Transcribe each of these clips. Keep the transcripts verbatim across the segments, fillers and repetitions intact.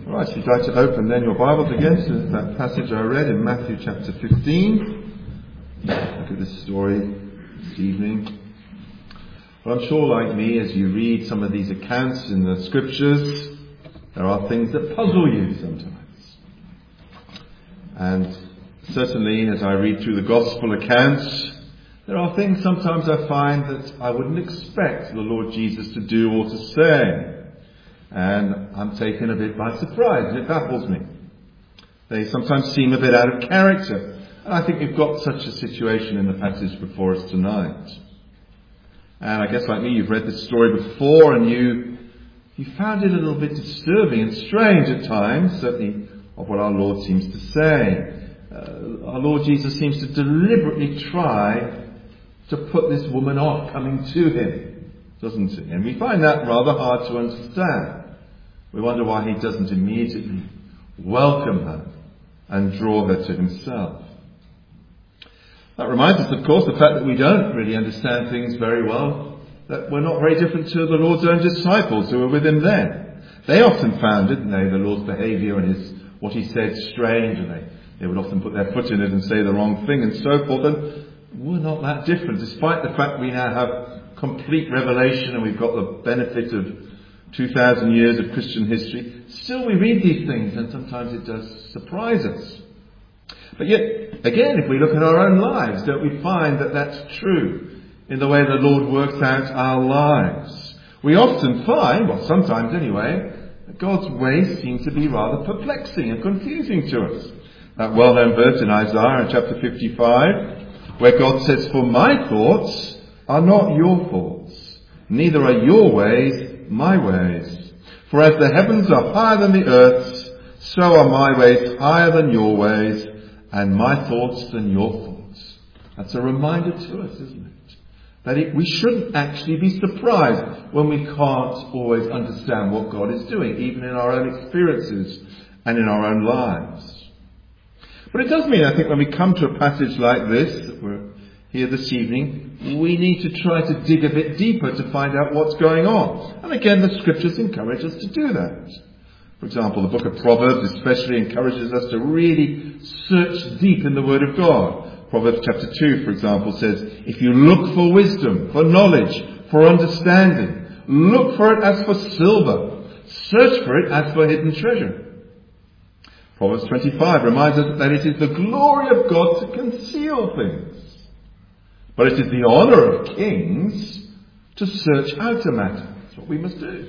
Right, if you'd like to open then your Bibles again to that passage I read in Matthew chapter fifteen. Look at this story this evening. Well, I'm sure, like me, as you read some of these accounts in the scriptures, there are things that puzzle you sometimes. And certainly, as I read through the gospel accounts, there are things sometimes I find that I wouldn't expect the Lord Jesus to do or to say. And I'm taken a bit by surprise. It baffles me. They sometimes seem a bit out of character. And I think we've got such a situation in the passage before us tonight. And I guess like me, you've read this story before and you you found it a little bit disturbing and strange at times, certainly of what our Lord seems to say. Uh, our Lord Jesus seems to deliberately try to put this woman off coming to him, doesn't he? And we find that rather hard to understand. We wonder why he doesn't immediately welcome her and draw her to himself. That reminds us, of course, the fact that we don't really understand things very well, that we're not very different to the Lord's own disciples who were with him then. They often found, didn't they, the Lord's behaviour and his what he said strange, and they, they would often put their foot in it and say the wrong thing and so forth. And we're not that different, despite the fact we now have complete revelation and we've got the benefit of two thousand years of Christian history. Still we read these things and sometimes it does surprise us. But yet, again, if we look at our own lives, don't we find that that's true in the way the Lord works out our lives? We often find, well sometimes anyway, that God's ways seem to be rather perplexing and confusing to us. That well-known verse in Isaiah chapter fifty-five, where God says, "For my thoughts are not your thoughts, neither are your ways my ways. For as the heavens are higher than the earth, so are my ways higher than your ways, and my thoughts than your thoughts." That's a reminder to us, isn't it? That it, we shouldn't actually be surprised when we can't always understand what God is doing, even in our own experiences and in our own lives. But it does mean, I think, when we come to a passage like this, that we're here this evening, we need to try to dig a bit deeper to find out what's going on. And again, the scriptures encourage us to do that. For example, the book of Proverbs especially encourages us to really search deep in the Word of God. Proverbs chapter two, for example, says, "If you look for wisdom, for knowledge, for understanding, look for it as for silver, search for it as for hidden treasure." Proverbs twenty-five reminds us that it is the glory of God to conceal things, but it is the honour of kings to search out a matter. That's what we must do.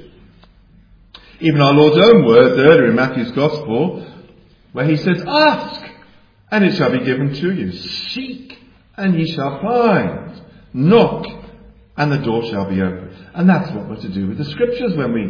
Even our Lord's own words earlier in Matthew's Gospel, where he says, "Ask, and it shall be given to you. Seek, and ye shall find. Knock, and the door shall be opened." And that's what we're to do with the Scriptures when we,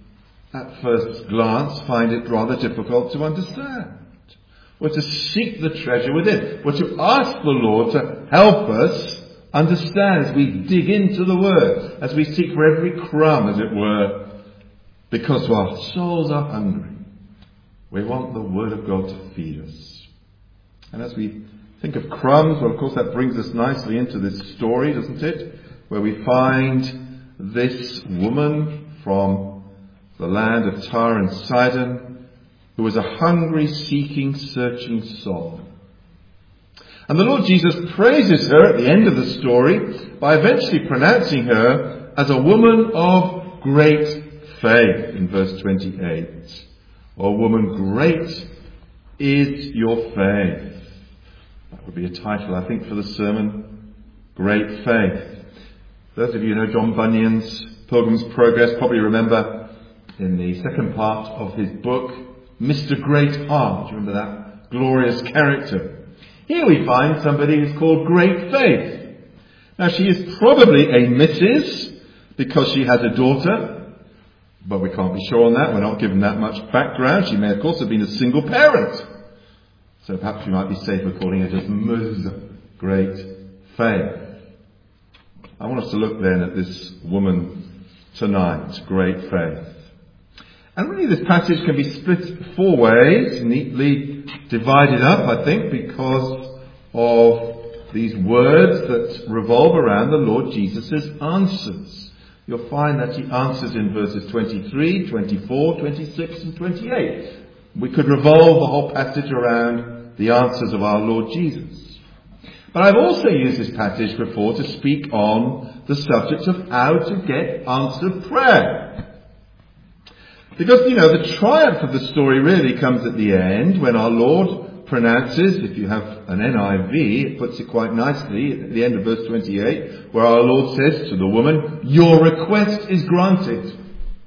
at first glance, find it rather difficult to understand. We're to seek the treasure within. We're to ask the Lord to help us understand as we dig into the Word, as we seek for every crumb, as it were, because our souls are hungry. We want the Word of God to feed us. And as we think of crumbs, well, of course, that brings us nicely into this story, doesn't it? Where we find this woman from the land of Tyre and Sidon, who was a hungry, seeking, searching soul. And the Lord Jesus praises her at the end of the story by eventually pronouncing her as a woman of great faith in verse twenty-eight. "O woman, great is your faith." That would be a title, I think, for the sermon, Great Faith. Those of you who know John Bunyan's Pilgrim's Progress probably remember in the second part of his book, Mister Great Heart. Do you remember that glorious character? Here we find somebody who's called Great Faith. Now, she is probably a Missus because she has a daughter, but we can't be sure on that. We're not given that much background. She may, of course, have been a single parent. So perhaps we might be safer calling her just Ms Great Faith. I want us to look then at this woman tonight, Great Faith. And really this passage can be split four ways, neatly divided up, I think, because of these words that revolve around the Lord Jesus' answers. you'll find that he answers in verses twenty-three, twenty-four, twenty-six and twenty-eight. We could revolve the whole passage around the answers of our Lord Jesus. But I've also used this passage before to speak on the subject of how to get answered prayer. Because, you know, the triumph of the story really comes at the end when our Lord pronounces, if you have an N I V, it puts it quite nicely at the end of verse twenty-eight, where our Lord says to the woman, "Your request is granted."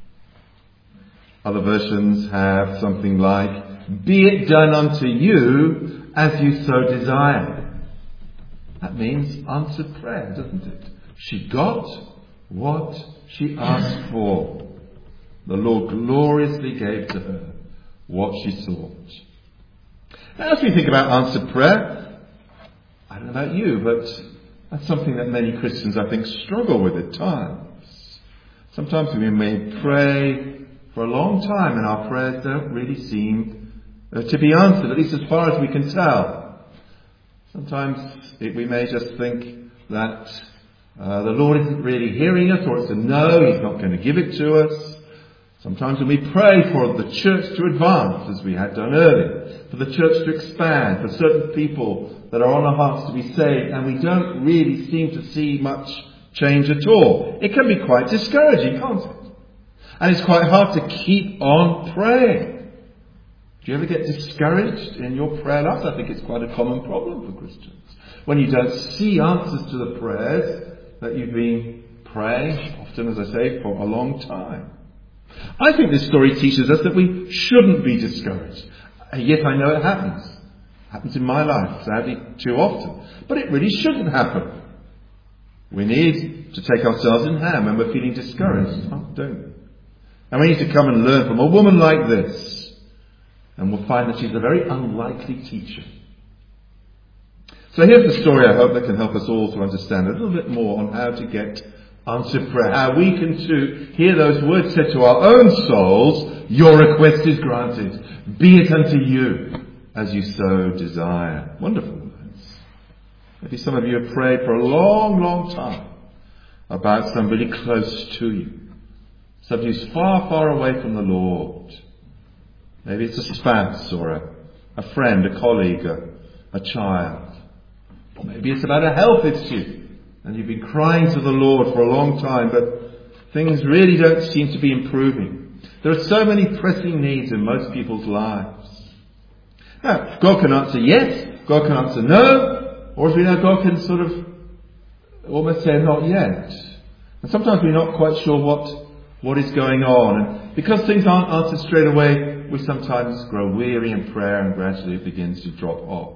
Other versions have something like, "Be it done unto you as you so desire." That means answered prayer, doesn't it? She got what she asked for. The Lord gloriously gave to her what she sought. Now, as we think about answered prayer, I don't know about you, but that's something that many Christians, I think, struggle with at times. Sometimes we may pray for a long time and our prayers don't really seem uh, to be answered, at least as far as we can tell. Sometimes it, we may just think that uh, the Lord isn't really hearing us, or it's a no, He's not going to give it to us. Sometimes when we pray for the church to advance, as we had done earlier, for the church to expand, for certain people that are on our hearts to be saved, and we don't really seem to see much change at all, it can be quite discouraging, can't it? And it's quite hard to keep on praying. Do you ever get discouraged in your prayer life? I think it's quite a common problem for Christians. When you don't see answers to the prayers that you've been praying, often, as I say, for a long time. I think this story teaches us that we shouldn't be discouraged. Yes, I know it happens. It happens in my life, sadly, too often. But it really shouldn't happen. We need to take ourselves in hand when we're feeling discouraged, oh, don't we? And we need to come and learn from a woman like this. And we'll find that she's a very unlikely teacher. So here's the story, I hope, that can help us all to understand a little bit more on how to get answered prayer. How we can too hear those words said to our own souls, "Your request is granted. Be it unto you as you so desire." Wonderful words. Maybe some of you have prayed for a long, long time about somebody close to you. Somebody who's far, far away from the Lord. Maybe it's a spouse or a, a friend, a colleague, a, a child. Or maybe it's about a health issue. And you've been crying to the Lord for a long time, but things really don't seem to be improving. There are so many pressing needs in most people's lives. Now, God can answer yes, God can answer no, or as we know, God can sort of almost say not yet. And sometimes we're not quite sure what, what is going on. And because things aren't answered straight away, we sometimes grow weary in prayer and gradually it begins to drop off.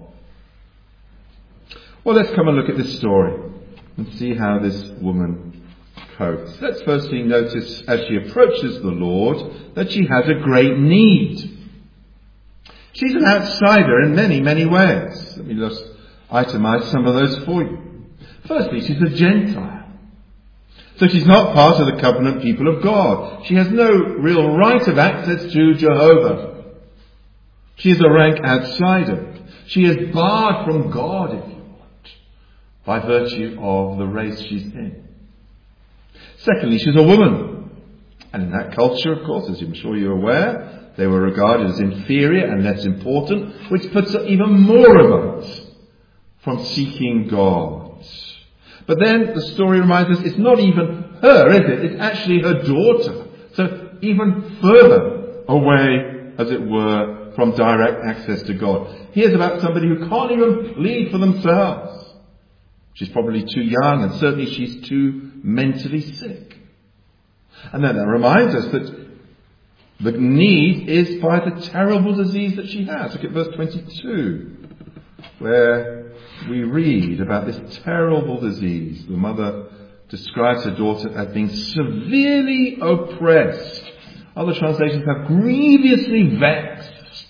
Well, let's come and look at this story and see how this woman copes. Let's firstly notice as she approaches the Lord that she has a great need. She's an outsider in many, many ways. Let me just itemize some of those for you. Firstly, she's a Gentile. So she's not part of the covenant people of God. She has no real right of access to Jehovah. She is a rank outsider. She is barred from God, if you want, by virtue of the race she's in. Secondly, she's a woman. And in that culture, of course, as I'm sure you're aware, they were regarded as inferior and less important, which puts her even more remote from seeking God. But then the story reminds us it's not even her, is it? It's actually her daughter. So even further away, as it were, from direct access to God. Here's about somebody who can't even plead for themselves. She's probably too young, and certainly she's too mentally sick. And then that reminds us that the need is by the terrible disease that she has. Look at verse twenty-two, where we read about this terrible disease. The mother describes her daughter as being severely oppressed. Other translations have grievously vexed,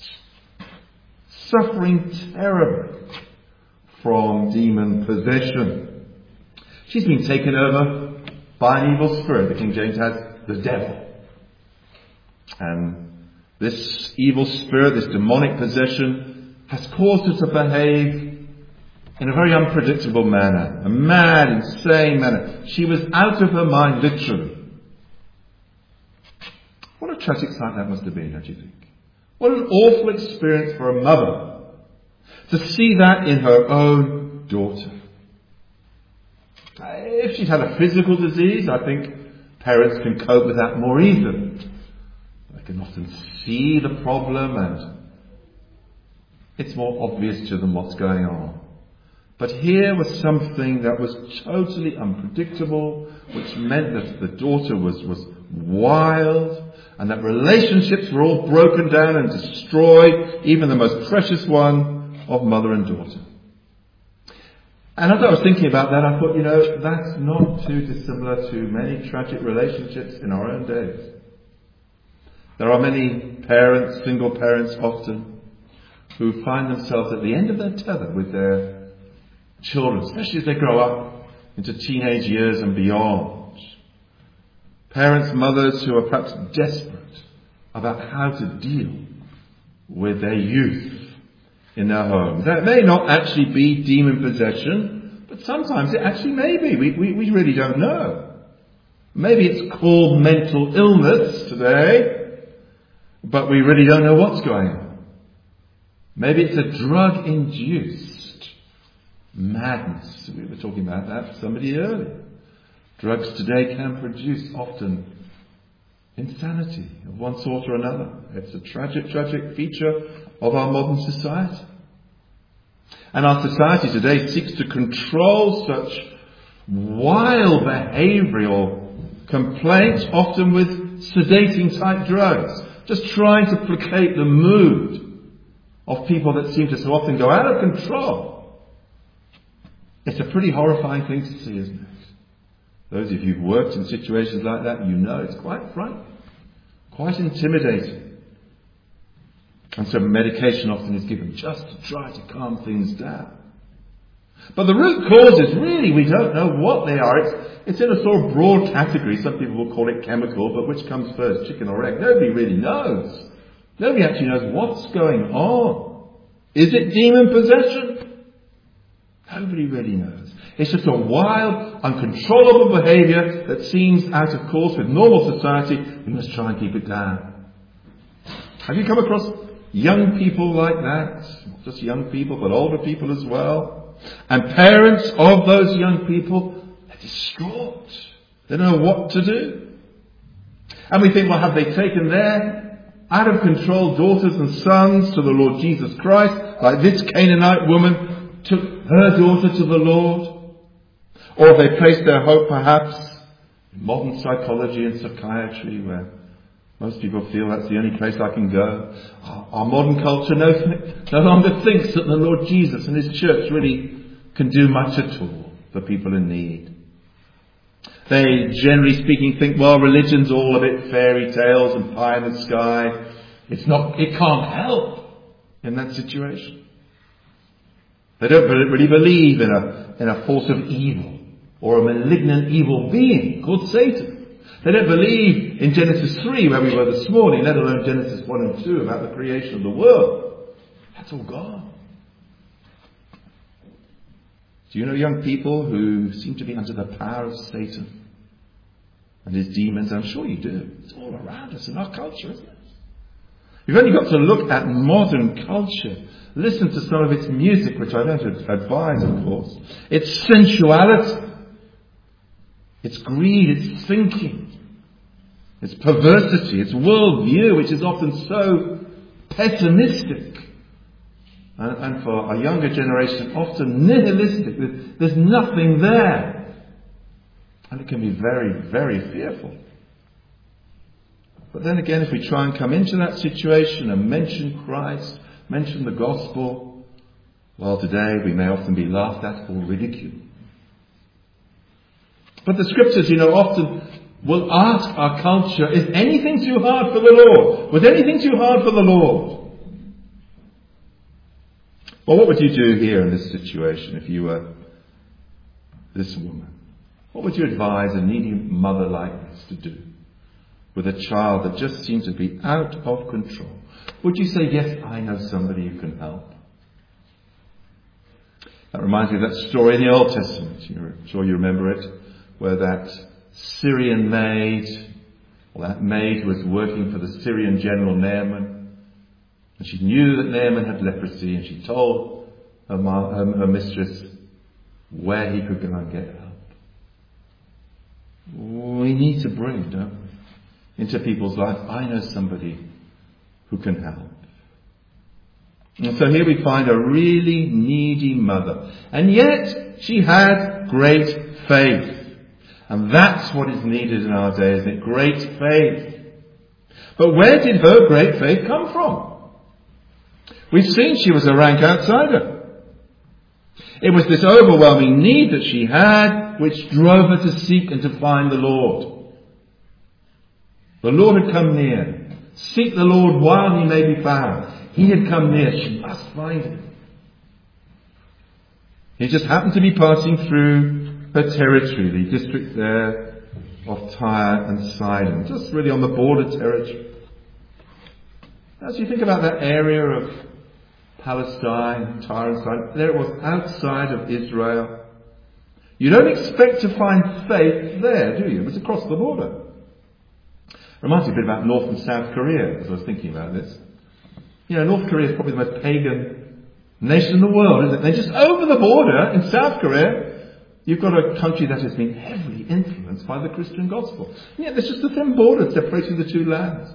suffering terribly from demon possession. She's been taken over by an evil spirit. The King James has the devil. And this evil spirit, this demonic possession, has caused her to behave in a very unpredictable manner, a mad, insane manner. She was out of her mind, literally. tragic sight that must have been, don't you think? What an awful experience for a mother to see that in her own daughter. If she's had a physical disease, I think parents can cope with that more easily. They can often see the problem and it's more obvious to them what's going on. But here was something that was totally unpredictable, which meant that the daughter was, was wild, and that relationships were all broken down and destroyed, even the most precious one of mother and daughter. And as I was thinking about that, I thought, you know, that's not too dissimilar to many tragic relationships in our own days. There are many parents, single parents often, who find themselves at the end of their tether with their children, especially as they grow up into teenage years and beyond. Parents, mothers who are perhaps desperate about how to deal with their youth in their homes. That may not actually be demon possession, but sometimes it actually may be. We, we, we really don't know. Maybe it's called mental illness today, but we really don't know what's going on. Maybe it's a drug-induced madness. We were talking about that with somebody earlier. Drugs today can produce often insanity of one sort or another. It's a tragic, tragic feature of our modern society. And our society today seeks to control such wild behavioural complaints, often with sedating type drugs, just trying to placate the mood of people that seem to so often go out of control. It's a pretty horrifying thing to see, isn't it? Those of you who've worked in situations like that, you know it's quite frightening, quite intimidating. And so medication often is given just to try to calm things down. But the root causes, really, we don't know what they are. It's, it's in a sort of broad category. Some people will call it chemical, but which comes first, chicken or egg? Nobody really knows. Nobody actually knows what's going on. Is it demon possession? Nobody really knows. It's just a wild, uncontrollable behaviour that seems out of course with normal society. We must try and keep it down. Have you come across young people like that? Not just young people, but older people as well. And parents of those young people, they're distraught. They don't know what to do. And we think, well, have they taken their out of control daughters and sons to the Lord Jesus Christ, like this Canaanite woman took her daughter to the Lord? Or have they placed their hope perhaps in modern psychology and psychiatry, where most people feel that's the only place I can go? Our, our modern culture no, no longer thinks that the Lord Jesus and His church really can do much at all for people in need. They, generally speaking, think, well, religion's all a bit fairy tales and pie in the sky. It's not, it can't help in that situation. They don't really believe in a, in a force of evil or a malignant evil being called Satan. They don't believe in Genesis three, where we were this morning, let alone Genesis one and two about the creation of the world. That's all gone. Do you know young people who seem to be under the power of Satan and his demons? I'm sure you do. It's all around us in our culture, isn't it? You've only got to look at modern culture. Listen to some of its music, which I don't advise, of course. Its sensuality, its greed, its thinking, its perversity, its worldview, which is often so pessimistic. And, and for a younger generation, often nihilistic. There's, there's nothing there. And it can be very, very fearful. But then again, if we try and come into that situation and mention Christ, mention the gospel, well, today we may often be laughed at or ridiculed. But the scriptures, you know, often will ask our culture, is anything too hard for the Lord? Was anything too hard for the Lord? Well, what would you do here in this situation if you were this woman? What would you advise a needy mother like this to do with a child that just seems to be out of control? Would you say, yes, I know somebody who can help? That reminds me of that story in the Old Testament. You're sure you remember it, where that Syrian maid Well, that maid who was working for the Syrian general Naaman, and she knew that Naaman had leprosy, and she told her, ma- her, her mistress where he could go and get help. We need to bring, don't we, into people's lives, I know somebody who can help. And so here we find a really needy mother. And yet she had great faith. And that's what is needed in our day, isn't it? Great faith. But where did her great faith come from? We've seen she was a rank outsider. It was this overwhelming need that she had which drove her to seek and to find the Lord. The Lord had come near. Seek the Lord while he may be found. He had come near. She must find him. He just happened to be passing through her territory, the district there of Tyre and Sidon, just really on the border territory. As you think about that area of Palestine, Tyre and Sidon, there it was outside of Israel. You don't expect to find faith there, do you? It was across the border. Reminds me a bit about North and South Korea, as I was thinking about this. You know, North Korea is probably the most pagan nation in the world, isn't it? They're just over the border in South Korea. You've got a country that has been heavily influenced by the Christian gospel. And yet there's just a thin border separating the two lands.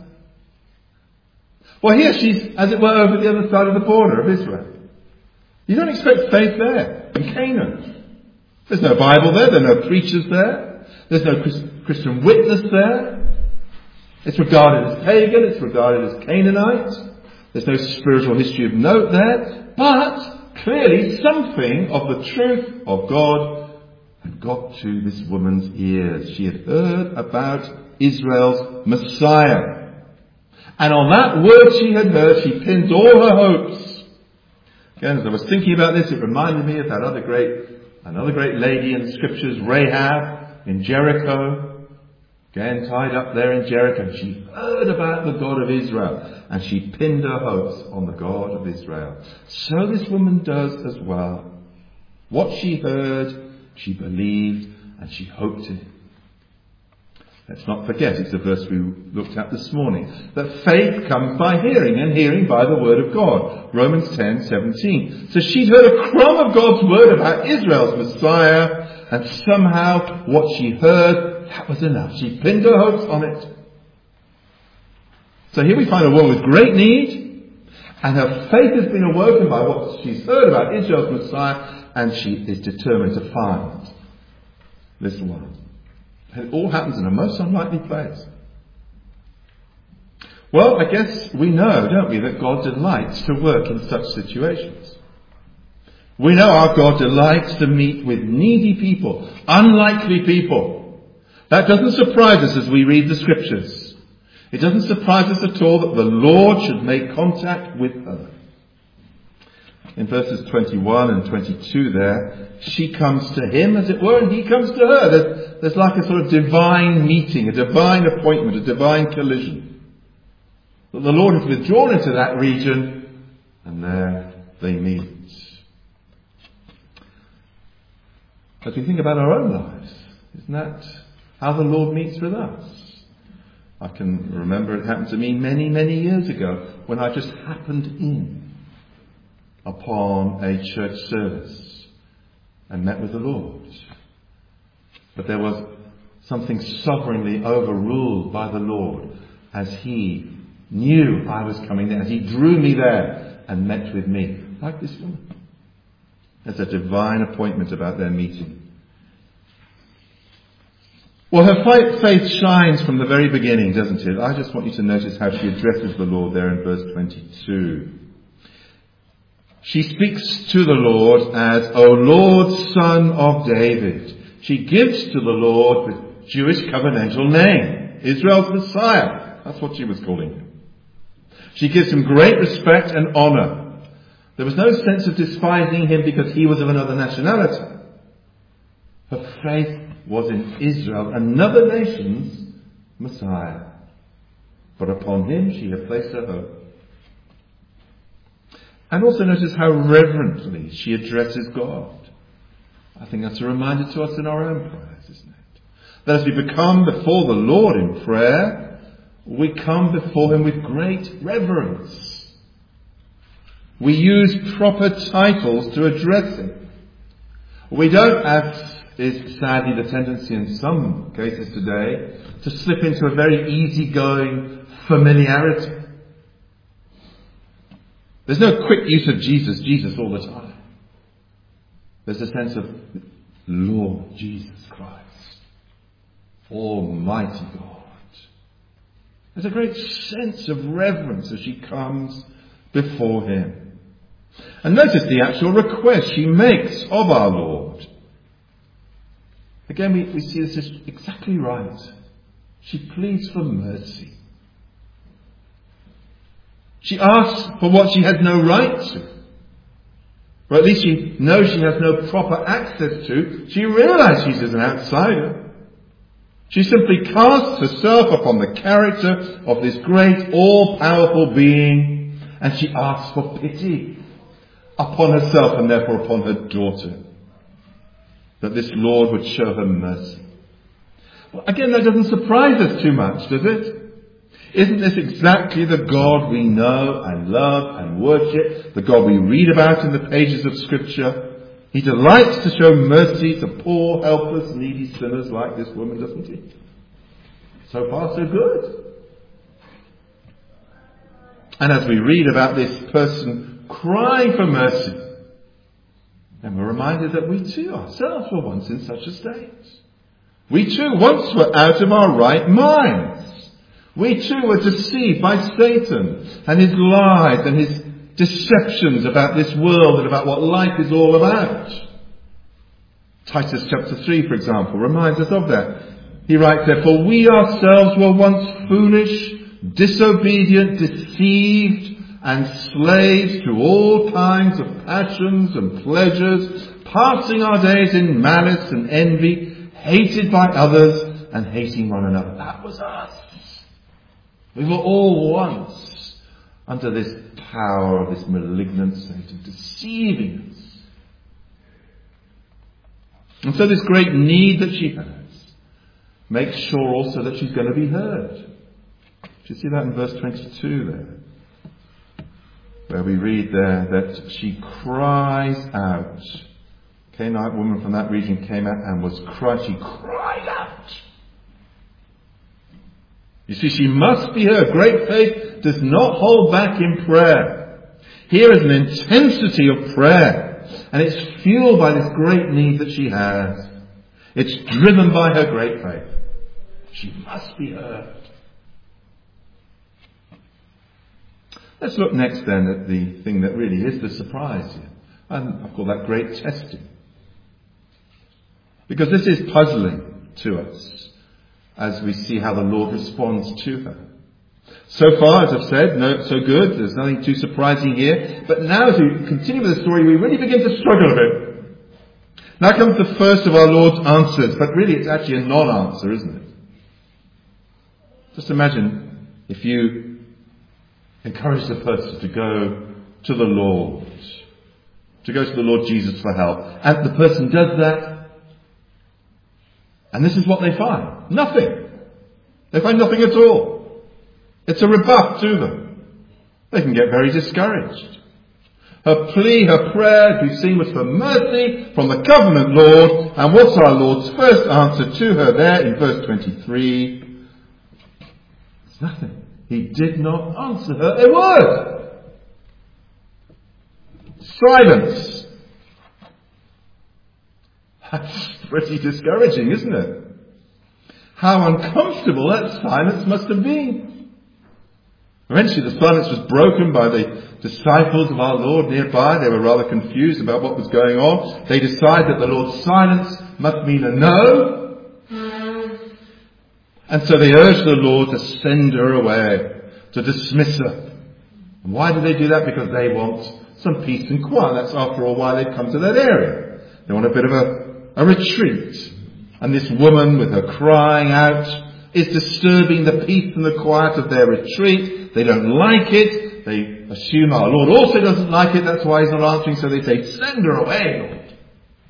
Well, here she's, as it were, over the other side of the border of Israel. You don't expect faith there, in Canaan. There's no Bible there, there are no preachers there, there's no Christian witness there. It's regarded as pagan, it's regarded as Canaanite. There's no spiritual history of note there. But clearly something of the truth of God had got to this woman's ears. She had heard about Israel's Messiah. And on that word she had heard, she pinned all her hopes. Again, as I was thinking about this, it reminded me of that other great, another great lady in the scriptures, Rahab in Jericho. Again, tied up there in Jericho. She heard about the God of Israel. And she pinned her hopes on the God of Israel. So this woman does as well. What she heard, she believed and she hoped in. Let's not forget, it's the verse we looked at this morning, that faith comes by hearing, and hearing by the word of God. Romans ten seventeen. So she'd heard a crumb of God's word about Israel's Messiah, and somehow what she heard, that was enough. She pinned her hopes on it. So here we find a woman with great need, and her faith has been awoken by what she's heard about Israel's Messiah, and she is determined to find this one. And it all happens in a most unlikely place. Well, I guess we know, don't we, that God delights to work in such situations. We know our God delights to meet with needy people, unlikely people. That doesn't surprise us as we read the scriptures. It doesn't surprise us at all that the Lord should make contact with her. In verses twenty-one and twenty-two there, she comes to him, as it were, and he comes to her. There's, there's like a sort of divine meeting, a divine appointment, a divine collision. But the Lord has withdrawn into that region, and there they meet. As we think about our own lives, isn't that how the Lord meets with us? I can remember it happened to me many, many years ago when I just happened in upon a church service and met with the Lord. But there was something sovereignly overruled by the Lord as he knew I was coming there, as he drew me there and met with me, like this woman. There's a divine appointment about their meeting. Well, her faith shines from the very beginning, doesn't it? I just want you to notice how she addresses the Lord there in verse twenty-two. She speaks to the Lord as, O Lord, Son of David. She gives to the Lord the Jewish covenantal name, Israel's Messiah. That's what she was calling him. She gives him great respect and honour. There was no sense of despising him because he was of another nationality. Her faith was in Israel, another nation's Messiah. But upon him she had placed her hope. And also notice how reverently she addresses God. I think that's a reminder to us in our own prayers, isn't it? That as we become before the Lord in prayer, we come before him with great reverence. We use proper titles to address him. We don't, as is sadly the tendency in some cases today, to slip into a very easygoing familiarity. There's no quick use of Jesus, Jesus all the time. There's a sense of Lord Jesus Christ, Almighty God. There's a great sense of reverence as she comes before him. And notice the actual request she makes of our Lord. Again, we, we see this is exactly right. She pleads for mercy. She asks for what she has no right to. Or at least she knows she has no proper access to. She realizes she's an outsider. She simply casts herself upon the character of this great, all-powerful being, and she asks for pity upon herself and therefore upon her daughter, that this Lord would show her mercy. Well, again, that doesn't surprise us too much, does it? Isn't this exactly the God we know and love and worship, the God we read about in the pages of Scripture? He delights to show mercy to poor, helpless, needy sinners like this woman, doesn't he? So far, so good. And as we read about this person crying for mercy, then we're reminded that we too ourselves were once in such a state. We too once were out of our right minds. We too were deceived by Satan and his lies and his deceptions about this world and about what life is all about. Titus chapter three, for example, reminds us of that. He writes there, "For we ourselves were once foolish, disobedient, deceived, and slaves to all kinds of passions and pleasures, passing our days in malice and envy, hated by others and hating one another." That was us. We were all once under this power of this malignant Satan deceiving us. And so this great need that she has makes sure also that she's going to be heard. Do you see that in verse twenty-two there? Where we read there that she cries out. A Canaanite woman from that region came out and was cried. She cried out. You see, she must be heard. Great faith does not hold back in prayer. Here is an intensity of prayer, and it's fueled by this great need that she has. It's driven by her great faith. She must be heard. Let's look next then at the thing that really is the surprise here. And I call that great testing. Because this is puzzling to us as we see how the Lord responds to her. So far, as I've said, no, so good. There's nothing too surprising here. But now as we continue with the story, we really begin to struggle a bit. Now comes the first of our Lord's answers. But really it's actually a non-answer, isn't it? Just imagine if you encourage the person to go to the Lord, to go to the Lord Jesus for help. And the person does that. And this is what they find. Nothing. They find nothing at all. It's a rebuff to them. They can get very discouraged. Her plea, her prayer, we've seen, was for mercy from the covenant Lord. And what's our Lord's first answer to her there in verse twenty-three? It's nothing. He did not answer her a word. Silence. That's pretty discouraging, isn't it? How uncomfortable that silence must have been. Eventually the silence was broken by the disciples of our Lord nearby. They were rather confused about what was going on. They decide that the Lord's silence must mean a no. And so they urge the Lord to send her away, to dismiss her. And why do they do that? Because they want some peace and quiet. That's after all why they've come to that area. They want a bit of a, a retreat. And this woman with her crying out is disturbing the peace and the quiet of their retreat. They don't like it. They assume our Lord also doesn't like it. That's why he's not answering. So they say, send her away, Lord.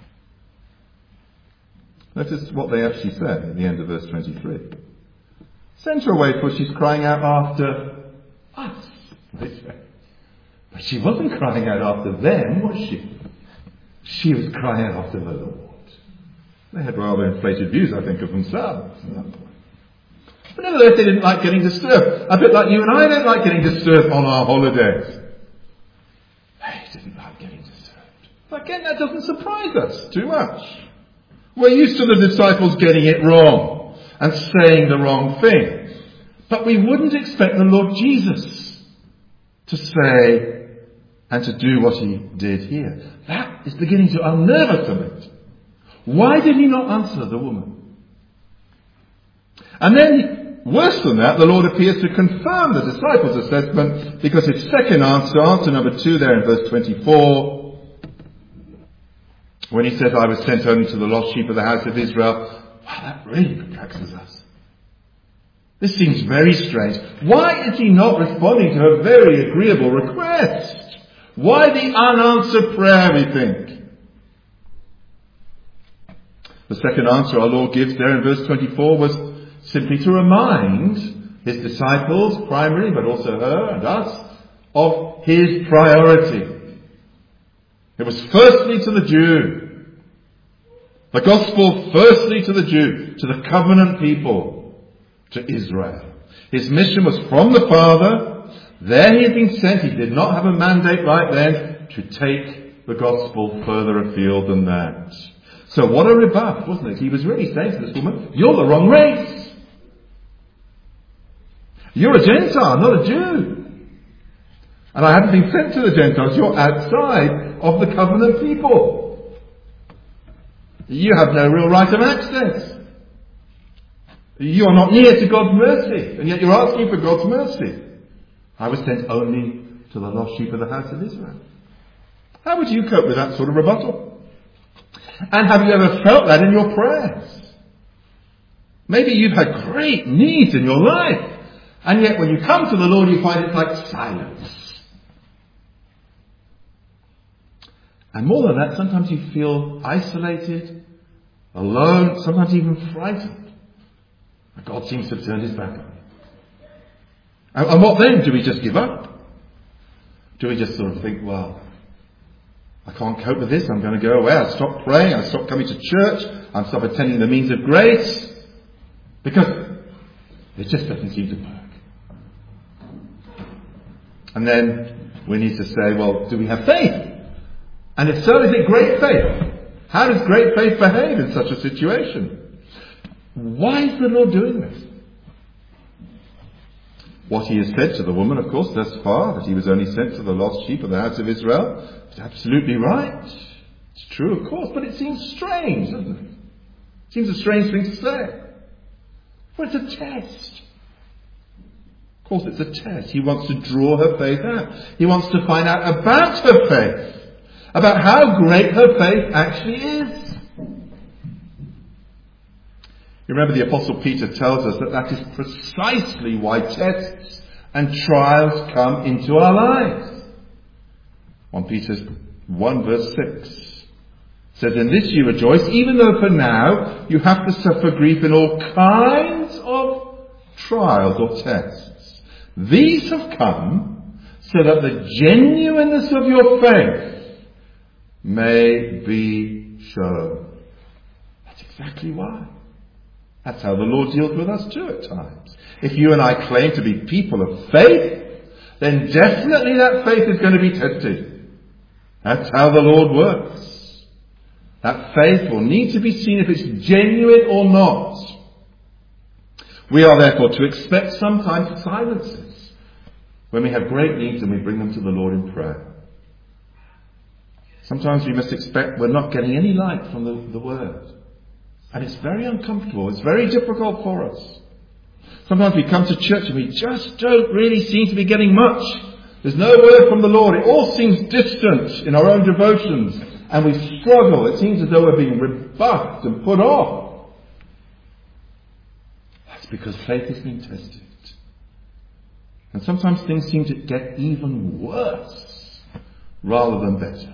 Notice what they actually say at the end of verse twenty-three. Send her away, for she's crying out after us, they say. But she wasn't crying out after them, was she? She was crying out after the Lord. They had rather inflated views, I think, of themselves at that point. But nevertheless, they didn't like getting disturbed. A bit like you and I don't like getting disturbed on our holidays. They didn't like getting disturbed. But again, that doesn't surprise us too much. We're used to the disciples getting it wrong and saying the wrong thing. But we wouldn't expect the Lord Jesus to say and to do what he did here. That is beginning to unnerve us a bit. Why did he not answer the woman? And then, worse than that, the Lord appears to confirm the disciples' assessment, because his second answer, answer number two there in verse twenty-four, when he says, I was sent only to the lost sheep of the house of Israel, wow, that really perplexes us. This seems very strange. Why is he not responding to a very agreeable request? Why the unanswered prayer, we think? The second answer our Lord gives there in verse twenty-four was simply to remind his disciples, primarily, but also her and us, of his priority. It was firstly to the Jew. The gospel firstly to the Jew, to the covenant people, to Israel. His mission was from the Father. There he had been sent. He did not have a mandate right then to take the gospel further afield than that. So what a rebuff, wasn't it? He was really saying to this woman, you're the wrong race. You're a Gentile, not a Jew. And I haven't been sent to the Gentiles. You're outside of the covenant people. You have no real right of access. You're not near to God's mercy, and yet you're asking for God's mercy. I was sent only to the lost sheep of the house of Israel. How would you cope with that sort of rebuttal? And have you ever felt that in your prayers? Maybe you've had great needs in your life, and yet when you come to the Lord you find it's like silence. And more than that, sometimes you feel isolated, alone, sometimes even frightened. God seems to have turned his back on you. And, and what then? Do we just give up? Do we just sort of think, well, I can't cope with this, I'm going to go away, I'll stop praying, I'll stop coming to church, I'll stop attending the means of grace, because it just doesn't seem to work. And then we need to say, well, do we have faith? And if so, is it great faith? How does great faith behave in such a situation? Why is the Lord doing this? What he has said to the woman, of course, thus far, that he was only sent to the lost sheep of the house of Israel, is absolutely right. It's true, of course, but it seems strange, doesn't it? It seems a strange thing to say. Well, it's a test. Of course, it's a test. He wants to draw her faith out. He wants to find out about her faith, about how great her faith actually is. You remember the Apostle Peter tells us that that is precisely why tests and trials come into our lives. First Peter one verse six says, in this you rejoice, even though for now you have to suffer grief in all kinds of trials or tests. These have come so that the genuineness of your faith may be shown. That's exactly why. That's how the Lord deals with us too at times. If you and I claim to be people of faith, then definitely that faith is going to be tested. That's how the Lord works. That faith will need to be seen if it's genuine or not. We are therefore to expect sometimes silences when we have great needs and we bring them to the Lord in prayer. Sometimes we must expect we're not getting any light from the, the Word. And it's very uncomfortable. It's very difficult for us. Sometimes we come to church and we just don't really seem to be getting much. There's no word from the Lord. It all seems distant in our own devotions. And we struggle. It seems as though we're being rebuffed and put off. That's because faith has been tested. And sometimes things seem to get even worse rather than better.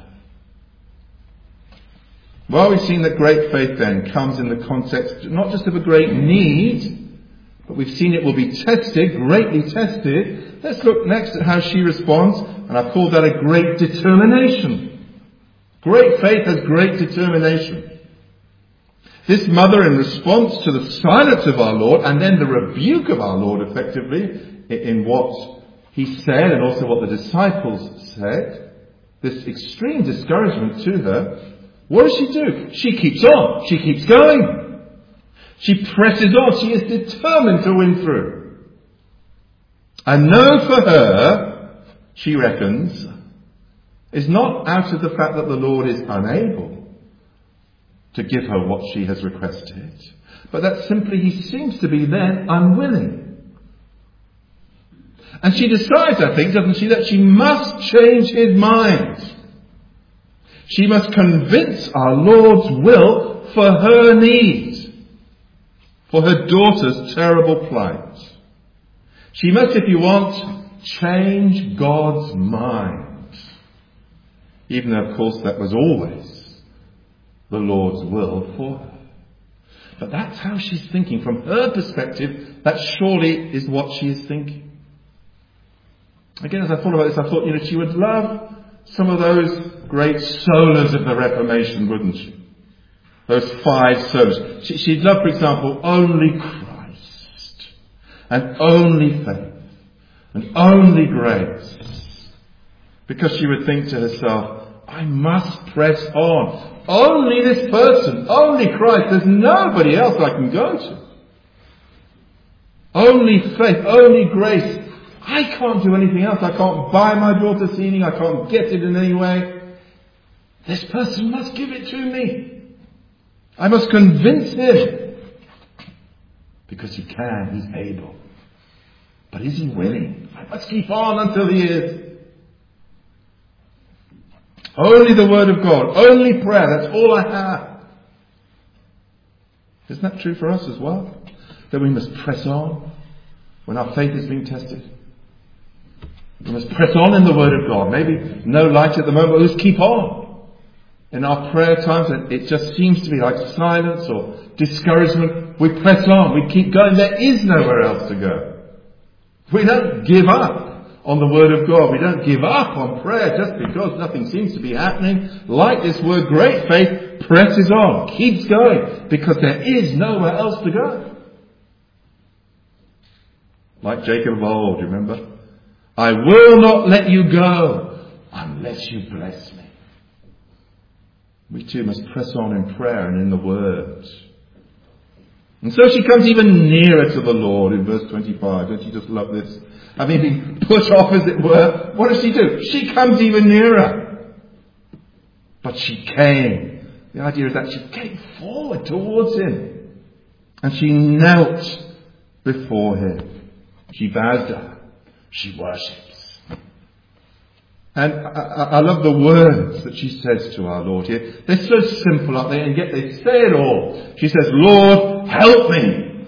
Well, we've seen that great faith then comes in the context not just of a great need, But we've seen it will be tested, greatly tested. Let's look next at how she responds, and I've called that a great determination. Great faith has great determination. This mother, in response to the silence of our Lord, and then the rebuke of our Lord, effectively, in what he said and also what the disciples said, this extreme discouragement to her, what does she do? She keeps on. She keeps going. She presses on. She is determined to win through. And no for her, she reckons, is not out of the fact that the Lord is unable to give her what she has requested, but that simply he seems to be then unwilling. And she decides, I think, doesn't she, that she must change his mind. She must convince our Lord's will for her needs, for her daughter's terrible plight. She must, if you want, change God's mind. Even though, of course, that was always the Lord's will for her. But that's how she's thinking. From her perspective, that surely is what she is thinking. Again, as I thought about this, I thought, you know, she would love some of those great solas of the Reformation, wouldn't she? Those five solas. She, she'd love, for example, only Christ, and only faith, and only grace. Because she would think to herself, I must press on. Only this person, only Christ. There's nobody else I can go to. Only faith, only grace. I can't do anything else. I can't buy my daughter's healing. I can't get it in any way. This person must give it to me. I must convince him. Because he can, he's able. But is he willing? I must keep on until he is. Only the Word of God. Only prayer. That's all I have. Isn't that true for us as well? That we must press on when our faith is being tested. We must press on in the Word of God. Maybe no light at the moment, but let's keep on. In our prayer times, it just seems to be like silence or discouragement. We press on. We keep going. There is nowhere else to go. We don't give up on the Word of God. We don't give up on prayer just because nothing seems to be happening. Like this word, great faith presses on, keeps going, because there is nowhere else to go. Like Jacob of old, you remember? I will not let you go unless you bless me. We too must press on in prayer and in the Word. And so she comes even nearer to the Lord in verse twenty-five. Don't you just love this? Having been put off, as it were, what does she do? She comes even nearer. But she came. The idea is that she came forward towards him. And she knelt before him. She bows down. She worships. And I, I, I love the words that she says to our Lord here. They're so simple, aren't they? And yet they say it all. She says, Lord, help me.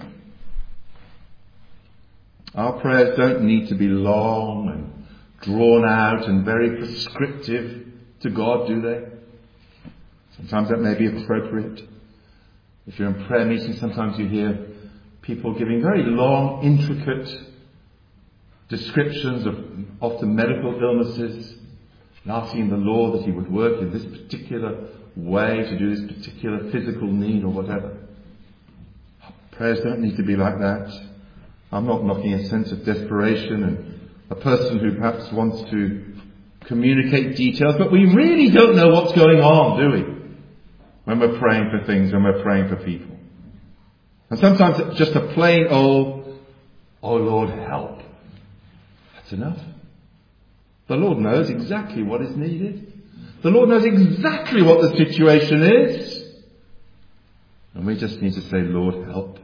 Our prayers don't need to be long and drawn out and very prescriptive to God, do they? Sometimes that may be appropriate. If you're in prayer meetings, sometimes you hear people giving very long, intricate descriptions of often medical illnesses and asking the Lord that he would work in this particular way to do this particular physical need or whatever. Our prayers don't need to be like that. I'm not knocking a sense of desperation and a person who perhaps wants to communicate details, but we really don't know what's going on, do we? When we're praying for things, when we're praying for people. And sometimes it's just a plain old, oh Lord, help. That's enough. The Lord knows exactly what is needed. The Lord knows exactly what the situation is. And we just need to say, Lord, help.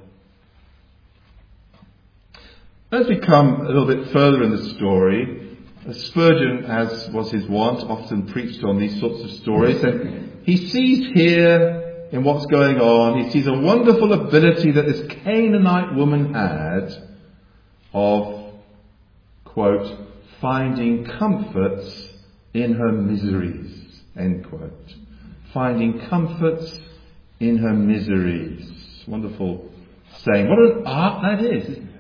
As we come a little bit further in the story, Spurgeon, as was his wont, often preached on these sorts of stories, and he sees here in what's going on, he sees a wonderful ability that this Canaanite woman had of, quote, finding comforts in her miseries, end quote. Finding comforts in her miseries. Wonderful saying. What an art that is, isn't it?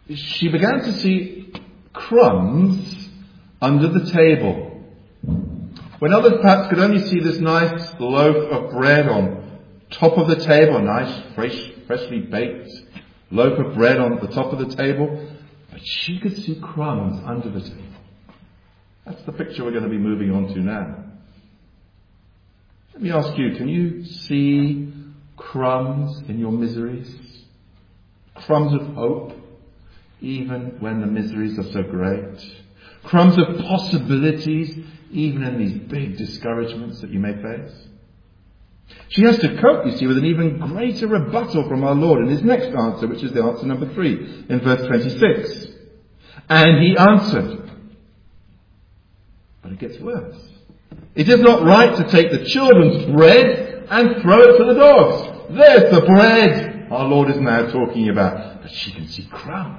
she began to see crumbs under the table. When others perhaps could only see this nice loaf of bread on top of the table, a nice, fresh, freshly baked loaf of bread on the top of the table, but she could see crumbs under the table. That's the picture we're going to be moving on to now. Let me ask you, can you see crumbs in your miseries? Crumbs of hope, even when the miseries are so great? Crumbs of possibilities, even in these big discouragements that you may face? She has to cope, you see, with an even greater rebuttal from our Lord in his next answer, which is the answer number three, in verse twenty-six. And he answered. But it gets worse. It is not right to take the children's bread and throw it to the dogs. There's the bread our Lord is now talking about. But she can see crumbs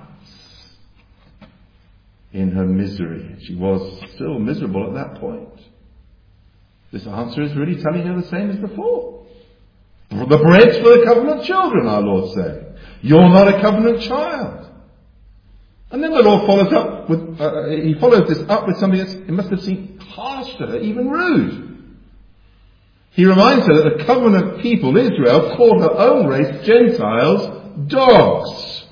in her misery. She was still miserable at that point. This answer is really telling her the same as before. The bread's for the covenant children, our Lord said. You're not a covenant child. And then the Lord follows up with, uh, he follows this up with something that it must have seemed harsh to her, even rude. He reminds her that the covenant people, Israel, called her own race, Gentiles, dogs.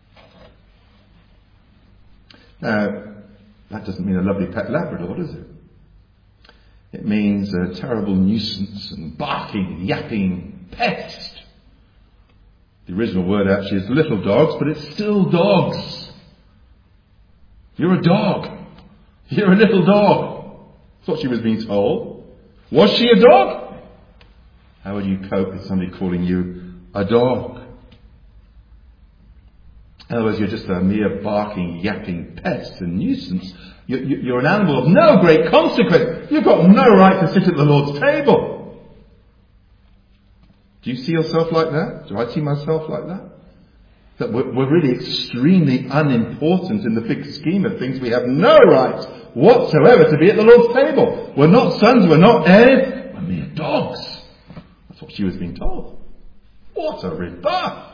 Now, that doesn't mean a lovely pet Labrador, does it? It means a terrible nuisance and barking, yapping pest. The original word actually is little dogs, but it's still dogs. You're a dog. You're a little dog. That's what she was being told. Was she a dog? How would you cope with somebody calling you a dog? In other words, you're just a mere barking, yapping pest and nuisance. You're an animal of no great consequence. You've got no right to sit at the Lord's table. Do you see yourself like that? Do I see myself like that? That we're really extremely unimportant in the big scheme of things. We have no right whatsoever to be at the Lord's table. We're not sons, we're not heirs, we're mere dogs. That's what she was being told. What a rebuff!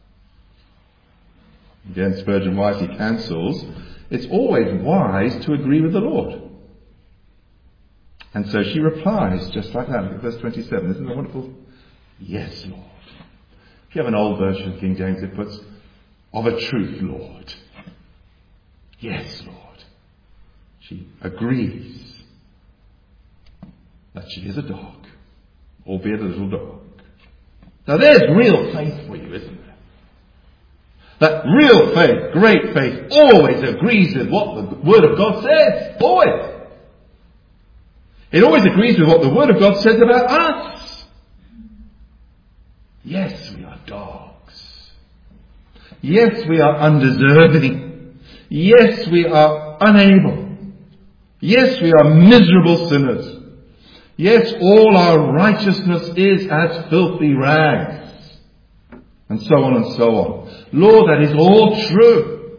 Again, Spurgeon wisely counsels, it's always wise to agree with the Lord. And so she replies just like that. Look at verse twenty-seven. Isn't that wonderful? Yes, Lord. If you have an old version of King James, it puts, of a truth, Lord. Yes, Lord. She agrees that she is a dog, albeit a little dog. Now there's real faith for you, isn't there? That real faith, great faith, always agrees with what the Word of God says. Always. It always agrees with what the Word of God says about us. Yes, we are dogs. Yes, we are undeserving. Yes, we are unable. Yes, we are miserable sinners. Yes, all our righteousness is as filthy rags. And so on and so on. Lord, that is all true.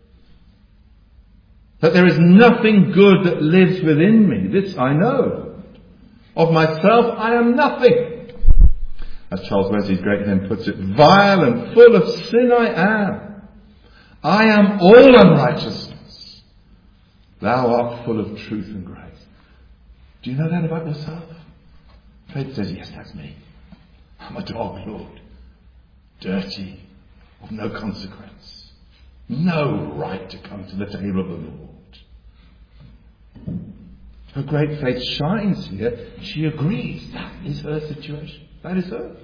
That there is nothing good that lives within me. This I know. Of myself, I am nothing. As Charles Wesley's great hymn puts it, vile and full of sin I am. I am all unrighteousness. Thou art full of truth and grace. Do you know that about yourself? Faith says, yes, that's me. I'm a dog, Lord. Dirty, of no consequence. No right to come to the table of the Lord. Her great faith shines here. She agrees. That is her situation. That is her.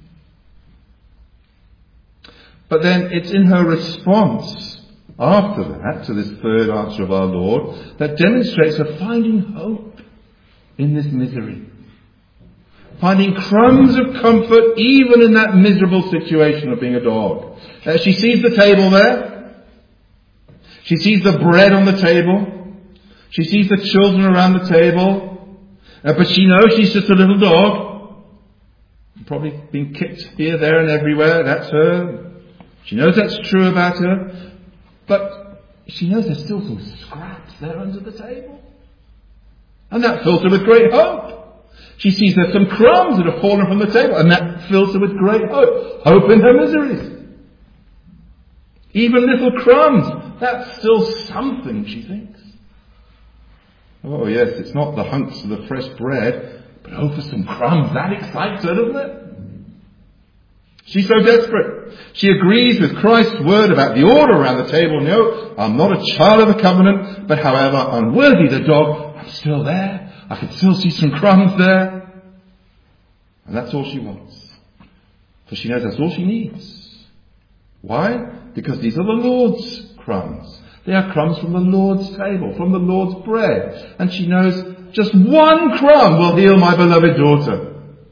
But then it's in her response after that to this third answer of our Lord that demonstrates her finding hope in this misery. Finding crumbs of comfort even in that miserable situation of being a dog. Uh, she sees the table there. She sees the bread on the table. She sees the children around the table. Uh, but she knows she's just a little dog. Probably been kicked here, there and everywhere. That's her. She knows that's true about her. But she knows there's still some scraps there under the table. And that fills her with great hope. She sees there's some crumbs that have fallen from the table. And that fills her with great hope. Hope in her miseries. Even little crumbs, that's still something, she thinks. Oh yes, it's not the hunks of the fresh bread, but oh, for some crumbs, that excites her, doesn't it? She's so desperate. She agrees with Christ's word about the order around the table. No, I'm not a child of the covenant, but however unworthy the dog, I'm still there. I can still see some crumbs there. And that's all she wants. For she knows that's all she needs. Why? Because these are the Lord's crumbs. They are crumbs from the Lord's table, from the Lord's bread. And she knows just one crumb will heal my beloved daughter.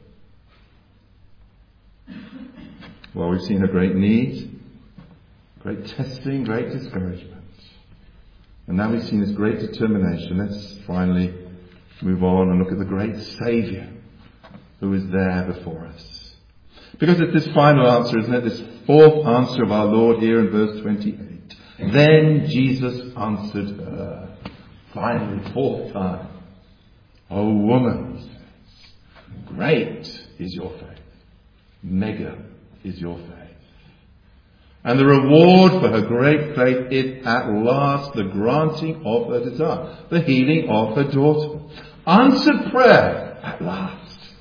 Well, we've seen her great need, great testing, great discouragement. And now we've seen this great determination. Let's finally move on and look at the great Saviour who is there before us. Because it's this final answer, isn't it? This fourth answer of our Lord here in verse twenty-eight. Then Jesus answered her. Finally, fourth time. O woman, he says, great is your faith. Mega is your faith. And the reward for her great faith is at last the granting of her desire, the healing of her daughter. Answered prayer at last.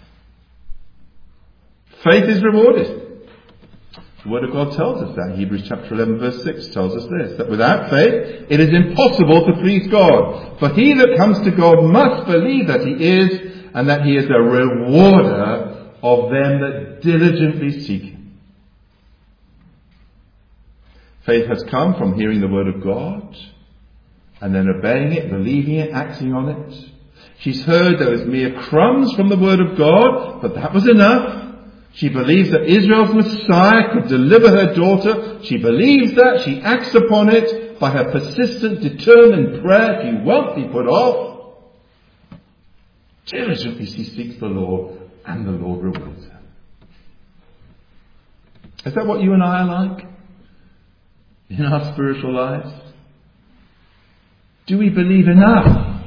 Faith is rewarded. The Word of God tells us that. Hebrews chapter eleven verse six tells us this, that without faith it is impossible to please God. For he that comes to God must believe that he is, and that he is a rewarder of them that diligently seek him. Faith has come from hearing the Word of God, and then obeying it, believing it, acting on it. She's heard those mere crumbs from the Word of God, but that was enough. She believes that Israel's Messiah could deliver her daughter. She believes that. She acts upon it by her persistent, determined prayer. She won't be put off. Diligently she seeks the Lord, and the Lord rewards her. Is that what you and I are like in our spiritual lives? Do we believe enough?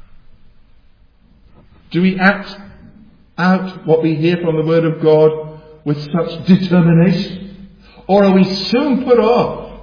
Do we act out what we hear from the Word of God with such determination? Or are we soon put off?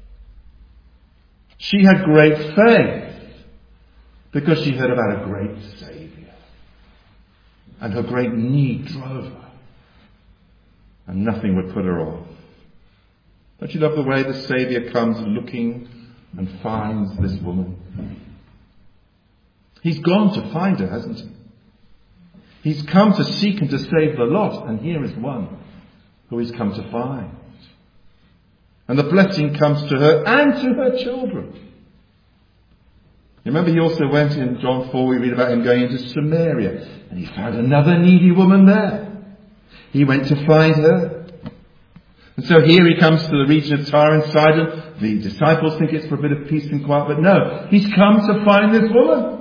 She had great faith because she heard about a great Saviour. And her great need drove her. And nothing would put her off. Don't you love the way the Saviour comes looking and finds this woman? He's gone to find her, hasn't he? He's come to seek and to save the lost, and here is one who he's come to find. And the blessing comes to her and to her children. You remember he also went in John four, we read about him going into Samaria, and he found another needy woman there. He went to find her. And so here he comes to the region of Tyre and Sidon. The disciples think it's for a bit of peace and quiet, but no, he's come to find this woman.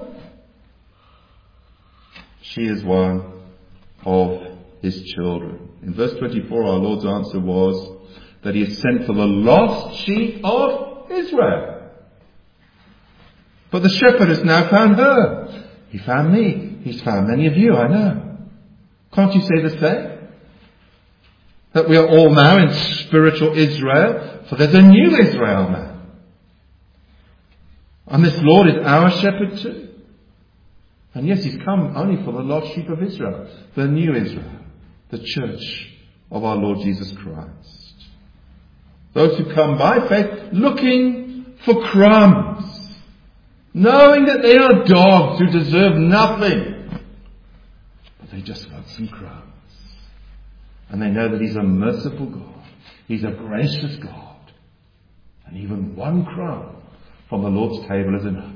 She is one of his children. In verse twenty-four, our Lord's answer was that he had sent for the lost sheep of Israel. But the shepherd has now found her. He found me. He's found many of you, I know. Can't you say the same? That we are all now in spiritual Israel, for there's a new Israel now. And this Lord is our shepherd too. And yes, he's come only for the lost sheep of Israel, the new Israel, the church of our Lord Jesus Christ. Those who come by faith looking for crumbs, knowing that they are dogs who deserve nothing, but they just want some crumbs. And they know that he's a merciful God, he's a gracious God, and even one crumb from the Lord's table is enough.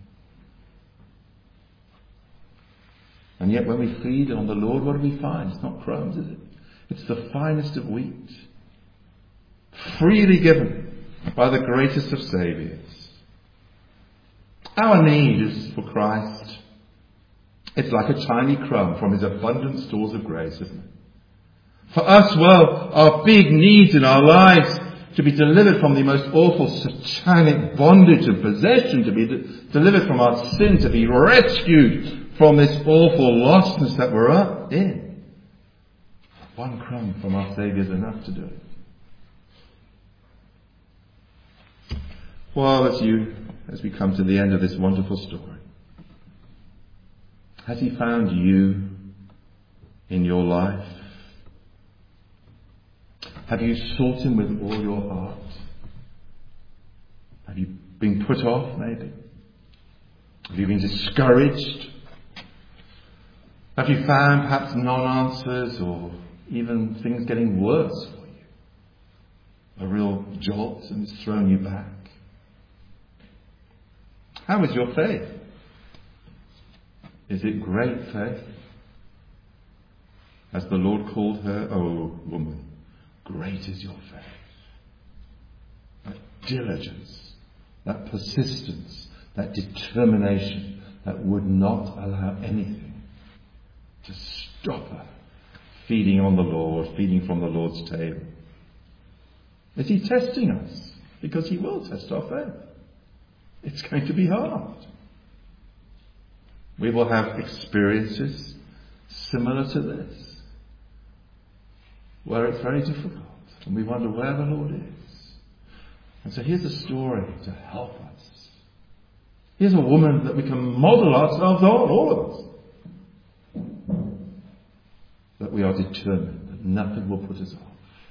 And yet when we feed on the Lord, what do we find? It's not crumbs, is it? It's the finest of wheat. Freely given by the greatest of Saviours. Our need is for Christ. It's like a tiny crumb from his abundant stores of grace, isn't it? For us, well, our big needs in our lives to be delivered from the most awful satanic bondage of possession, to be de- delivered from our sin, to be rescued from this awful lostness that we're up in. One crumb from our Saviour is enough to do it. Well, as you, as we come to the end of this wonderful story, has he found you in your life? Have you sought him with all your heart? Have you been put off, maybe? Have you been discouraged? Have you found perhaps non-answers or even things getting worse for you? A real jolt and it's thrown you back. How is your faith? Is it great faith? As the Lord called her, "Oh, woman, great is your faith." That diligence, that persistence, that determination that would not allow anything to stop her feeding on the Lord, feeding from the Lord's table. Is he testing us? Because he will test our faith. It's going to be hard. We will have experiences similar to this, where it's very difficult, and we wonder where the Lord is. And so here's a story to help us. Here's a woman that we can model ourselves on, all of us. That we are determined that nothing will put us off.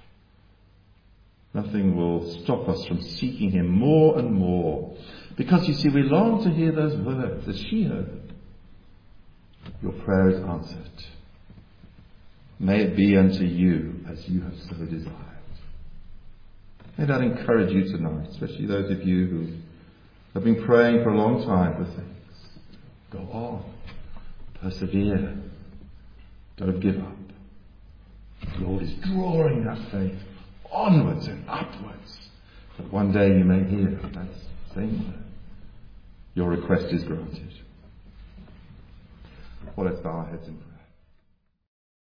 Nothing will stop us from seeking him more and more. Because you see, we long to hear those words as she heard them. Your prayer is answered. May it be unto you as you have so desired. May that encourage you tonight, especially those of you who have been praying for a long time for things. Go on. Persevere. Don't give up. The Lord is drawing that faith onwards and upwards, that one day you may hear that same word. Your request is granted. Well, let's bow our heads in prayer.